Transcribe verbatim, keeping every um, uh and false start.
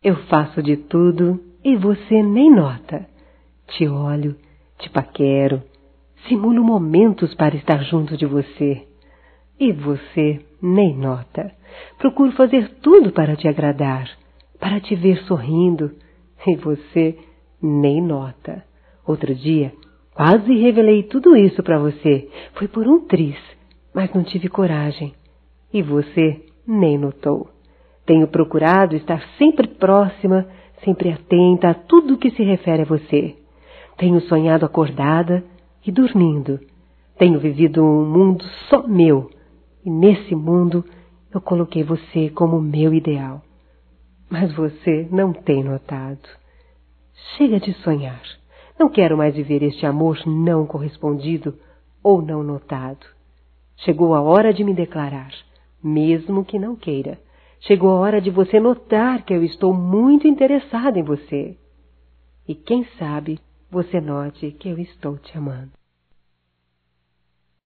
Eu faço de tudo e você nem nota. Te olho, te paquero, simulo momentos para estar junto de você. E você nem nota. Procuro fazer tudo para te agradar, para te ver sorrindo. E você nem nota. Outro dia, quase revelei tudo isso para você. Foi por um triz, mas não tive coragem. E você nem notou. Tenho procurado estar sempre próxima, sempre atenta a tudo que se refere a você. Tenho sonhado acordada e dormindo. Tenho vivido um mundo só meu. E nesse mundo eu coloquei você como meu ideal. Mas você não tem notado. Chega de sonhar. Não quero mais viver este amor não correspondido ou não notado. Chegou a hora de me declarar, mesmo que não queira. Chegou a hora de você notar que eu estou muito interessada em você. E quem sabe você note que eu estou te amando.